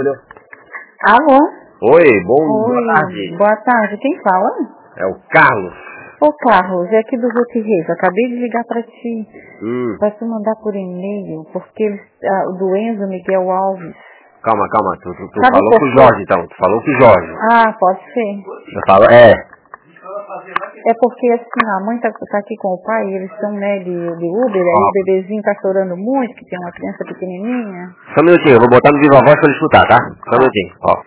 entendeu? Alô? Oi, boa tarde. Boa tarde, quem fala? É o Carlos. Ô Carlos, é aqui do Gutierrez, acabei de ligar pra ti. Pra te mandar por e-mail, porque o do Enzo Miguel Alves. Calma, tu falou com o Jorge então, tu falou com o Jorge. Ah, pode ser. Eu falo, É porque assim, a mãe tá aqui com o pai, eles estão, né, de Uber, aí o bebezinho tá chorando muito, que tem uma criança pequenininha. Só um minutinho, eu vou botar no viva voz pra ele escutar, tá? Só um minutinho, ó.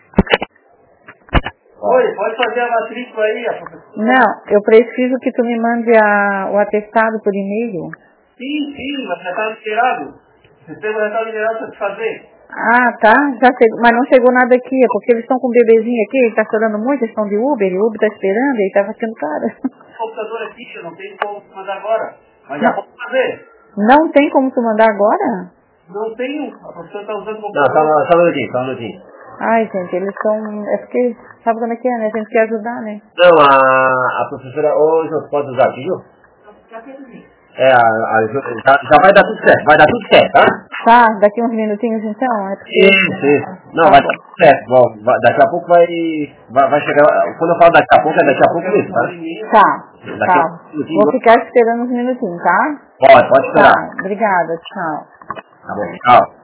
Oi, pode fazer a matrícula aí, professora? Não, eu preciso que tu me mande o atestado por e-mail. Sim, mas já está liberado. O sistema já está liberado para te fazer. Ah, tá, já chegou, mas não chegou nada aqui, é porque eles estão com o bebezinho aqui, ele tá chorando muito, eles estão de Uber, e o Uber tá esperando, ele tá ficando cara. O computador aqui, eu não tenho como mandar agora. Mas já pode fazer. Não tem como tu mandar agora? Não tenho. A professora está usando o Não, computador. só um minutinho. Ai, gente, eles são... É porque, sabe como é que é, né? A gente quer ajudar, né? Não, a professora, hoje você pode usar aqui, viu? Já vai dar tudo certo, tá? Tá, daqui uns minutinhos então, é porque... Isso. Não, vai dar tudo certo. Bom, daqui a pouco vai chegar, quando eu falo daqui a pouco, é daqui a pouco mesmo, tá? Tá. Vou ficar esperando uns minutinhos, tá? Pode esperar. Tá, obrigada, tchau. Tá bom, tchau.